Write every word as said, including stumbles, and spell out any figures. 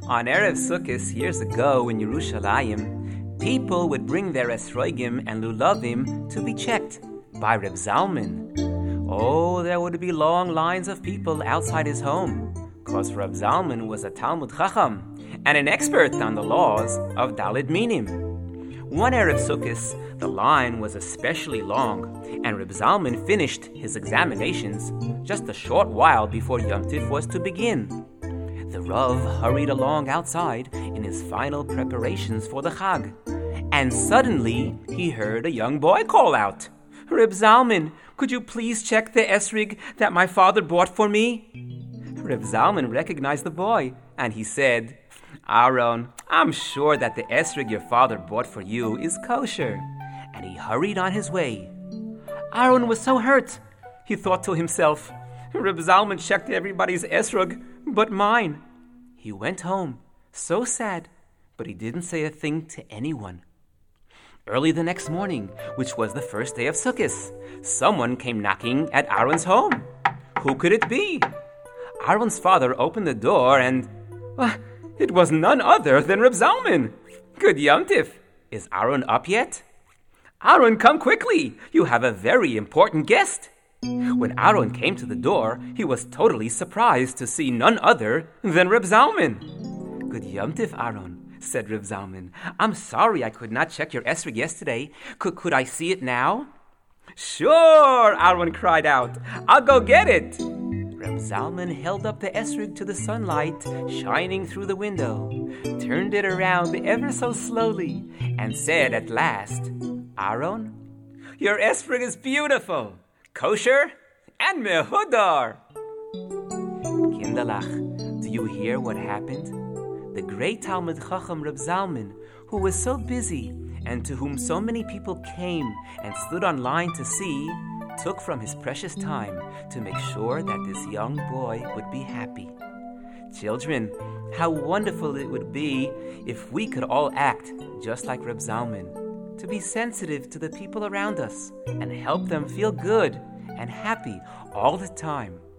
On Erev Sukkot years ago in Yerushalayim, people would bring their esrogim and lulavim to be checked by Reb Zalman. Oh, there would be long lines of people outside his home, because Reb Zalman was a Talmud Chacham and an expert on the laws of Daled Minim. One Erev Sukkot, the line was especially long, and Reb Zalman finished his examinations just a short while before Yom Tif was to begin. The Rav hurried along outside in his final preparations for the Chag, and suddenly he heard a young boy call out, "Reb Zalman, could you please check the esrig that my father bought for me?" Reb Zalman recognized the boy, and he said, "Aaron, I'm sure that the esrig your father bought for you is kosher," and he hurried on his way. Aaron was so hurt. He thought to himself, "Reb Zalman checked everybody's esrog but mine." He went home, so sad, but he didn't say a thing to anyone. Early the next morning, which was the first day of Sukkot, someone came knocking at Aaron's home. Who could it be? Aaron's father opened the door and, uh, it was none other than Reb Zalman. "Good Yom Tif. Is Aaron up yet?" "Aaron, come quickly. You have a very important guest." When Aaron came to the door, he was totally surprised to see none other than Reb Zalman. "Good Yom Tif, Aaron," said Reb Zalman. "I'm sorry I could not check your esrog yesterday. Could, could I see it now?" "Sure," Aaron cried out. "I'll go get it." Reb Zalman held up the esrog to the sunlight shining through the window, turned it around ever so slowly, and said at last, "Aaron, your esrog is beautiful, kosher, and mehudar." Kinderlach, do you hear what happened? The great Talmud Chacham Reb Zalman, who was so busy and to whom so many people came and stood on line to see, took from his precious time to make sure that this young boy would be happy. Children, how wonderful it would be if we could all act just like Reb Zalman, to be sensitive to the people around us and help them feel good and happy all the time.